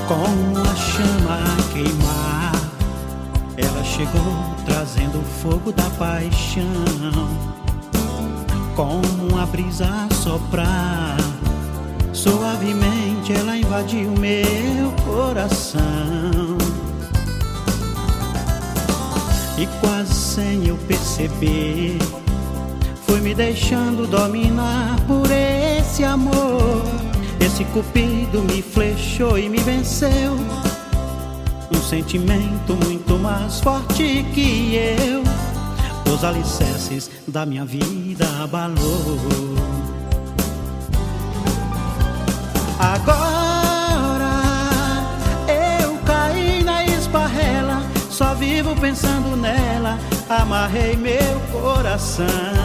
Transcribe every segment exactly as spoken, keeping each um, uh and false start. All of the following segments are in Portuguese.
Como a chama a queimar, ela chegou trazendo o fogo da paixão. Como a brisa a soprar, suavemente ela invadiu meu coração. E quase sem eu perceber, foi me deixando dominar por esse amor. Esse cupido me flechou e me venceu, um sentimento muito mais forte que eu. Os alicerces da minha vida abalou. Agora eu caí na esparrela, só vivo pensando nela, amarrei meu coração.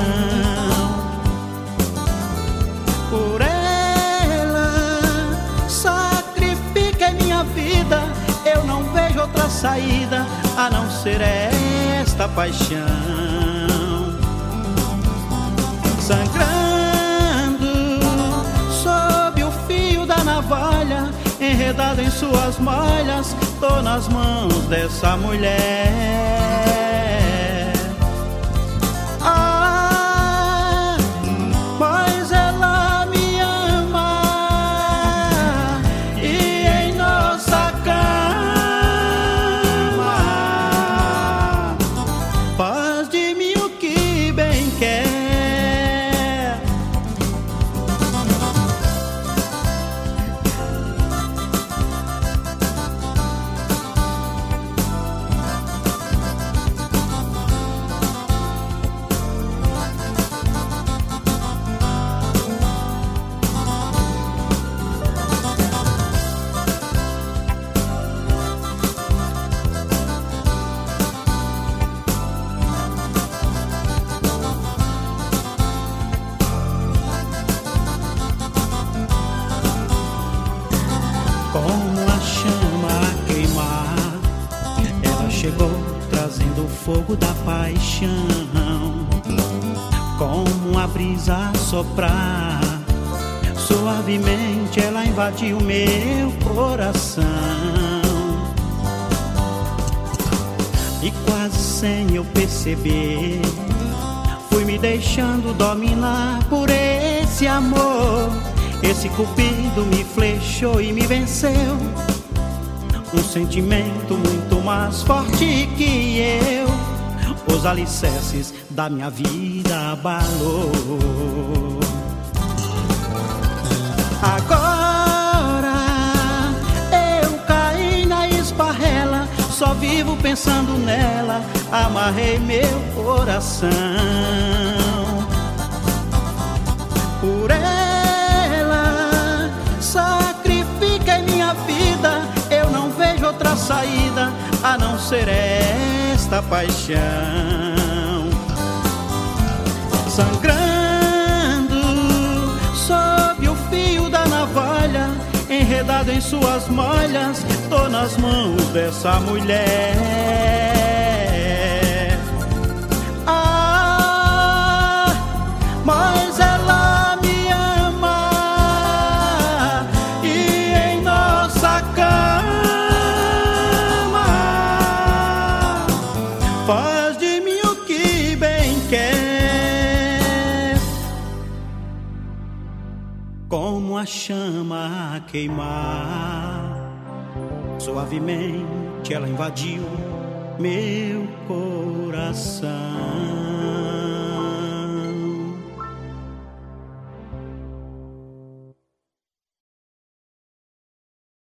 Por ela sacrifiquei minha vida, eu não vejo outra saída a não ser esta paixão. Sangrando sob o fio da navalha, enredado em suas malhas, tô nas mãos dessa mulher. Ah, mas ela me ama, e em nossa cama faz de mim o que bem quer. Como a chama a queimar, ela chegou trazendo o fogo da paixão. Como a brisa a soprar, suavemente ela invadiu meu coração. E quase sem eu perceber, fui me deixando dominar por esse amor. Esse cupido me flechou e me venceu, um sentimento muito mais forte que eu. Os alicerces da minha vida abalou. Agora eu caí na esparrela, só vivo pensando nela, amarrei meu coração. Por ela sacrifiquei minha vida, eu não vejo outra saída a não ser esta paixão. Sangrando sob o fio da navalha, enredado em suas malhas, tô nas mãos dessa mulher. Ah, mas ela me ama, e em nossa cama faz de mim o que bem quer. Como a chama a queimar, suavemente ela invadiu meu coração.